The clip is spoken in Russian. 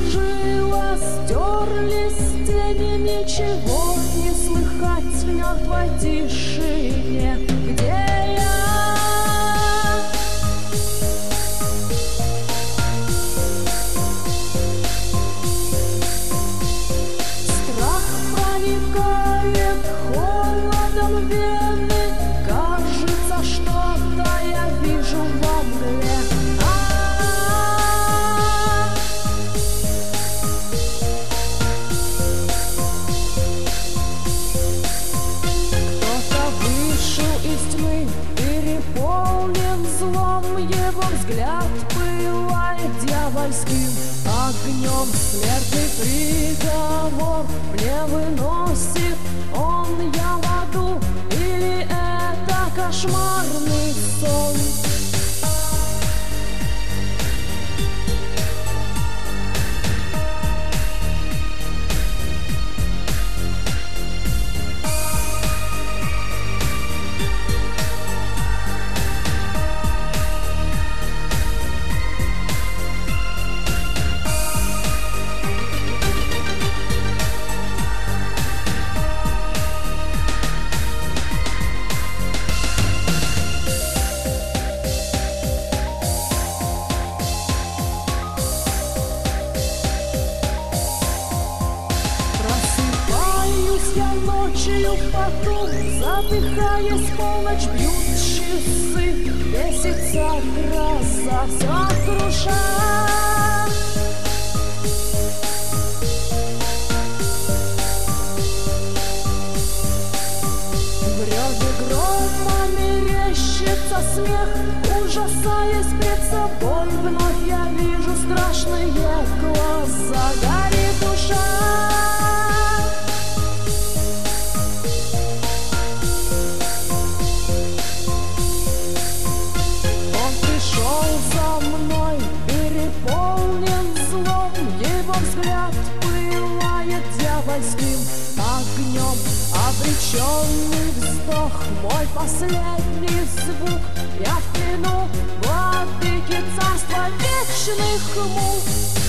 кружила, стерлись тени, ничего не слыхать в мертвой тишине. Где я? Страх проникает холодом в вены, кажется, что-то я вижу во мгле. Из тьмы переполнен злом, его взгляд пылает дьявольским огнем. Смертный приговор мне выносит он, я в аду или это кошмарный сон? Я ночью в поту, задыхаясь, полночь бьют часы, бесится гроза, все крушат. В рёве грома мерещится смех, ужасаясь пред собой, вновь я вижу страшные глаза, горит душа. За мной переполнен злом, его взгляд пылает дьявольским огнем. Обреченный вздох, мой последний звук, я в плену владыки царства вечных мук.